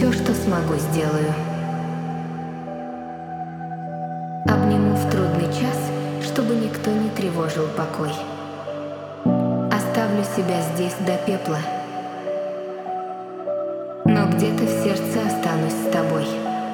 Все, что смогу, сделаю. Обниму в трудный час, чтобы никто не тревожил покой. Оставлю себя здесь до пепла, но где-то в сердце останусь с тобой.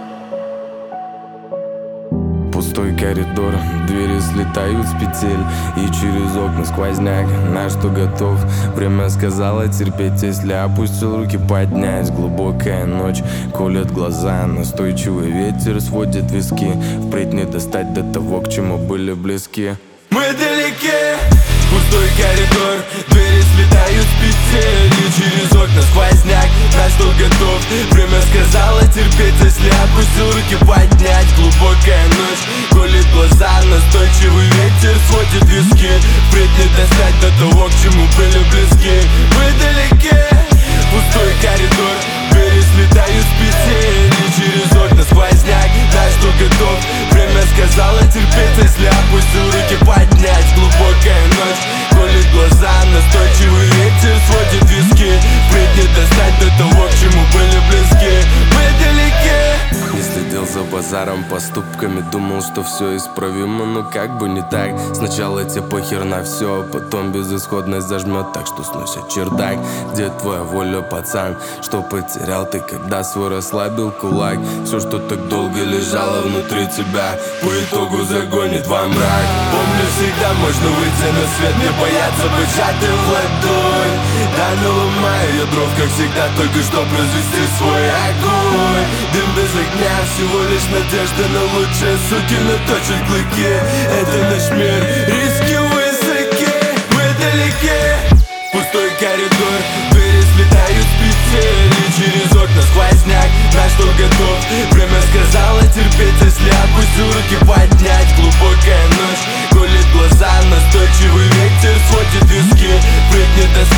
Пустой коридор, двери слетают с петель, и через окна сквозняк, на что готов. Время сказала терпеть, если опустил руки поднять. Глубокая ночь колет глаза, настойчивый ветер сводит виски. Впредь не достать до того, к чему были близки. Мы далеки, пустой коридор, двери слетают с петель, и через окна сквозняк, на что готов. Время сказала терпеть, если опустил руки поднять. Глубокая ночь колет глаза, настойчивый ветер сводит виски. Впредь не достать до того, к чему были близки. Мы далеки, пустой коридор, двери слетают с петель, и через окна сквозняк, на что готов. Время сказала терпеть, если опустил руки поднять. Глубокая ночь колет глаза, настойчивый ветер сводит виски. Впредь не достать до того, к чему были близки. Мы далеки. Не следил за базаром, поступками думал, что все исправимо, но как бы не так. Сначала тебе похер на все, потом безысходность зажмет, так что сносит чердак. Где твоя воля, пацан? Что потерял ты, когда свой расслабил кулак? Все, что так долго лежало внутри тебя, по итогу загонит во мрак. Помню, всегда можно выйти на свет, не бояться быть сжатым в ладонь. Да, наломаю я дров, как всегда, только чтоб развести свой огонь. Дым без огня, всего лишь надежда на лучшее, суки наточат клыки. Это наш мир, риски высоки, мы далеки. Пустой коридор, двери слетают с петель, и через окна сквозняк, на что готов. Время сказала терпеть, если опустил руки поднять. Глубокая ночь колет глаза, настойчивый ветер сводит виски. Впредь не достать